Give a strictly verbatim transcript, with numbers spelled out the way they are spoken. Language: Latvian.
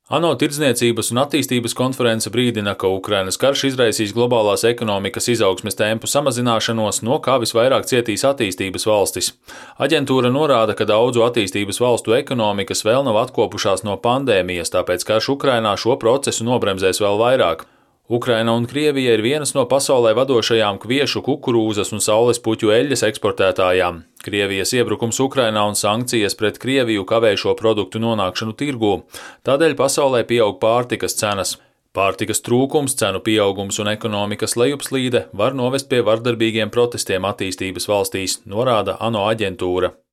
ANO Tirdzniecības un attīstības konference brīdina, ka Ukrainas karš izraisīs globālās ekonomikas izaugsmes tempu samazināšanos, no kā visvairāk cietīs attīstības valstis. Aģentūra norāda, ka daudzu attīstības valstu ekonomikas vēl nav atkopušās no pandēmijas, tāpēc karš Ukrainā šo procesu nobremzēs vēl vairāk. Ukraina un Krievija ir vienas no pasaulē vadošajām kviešu, kukurūzas un saules puķu eļļas eksportētājām. Krievijas iebrukums Ukrainā un sankcijas pret Krieviju kavē šo produktu nonākšanu tirgū, tādēļ pasaulē pieaug pārtikas cenas. Pārtikas trūkums, cenu pieaugums un ekonomikas lejupslīde var novest pie vardarbīgiem protestiem attīstības valstīs, norāda ANO aģentūra.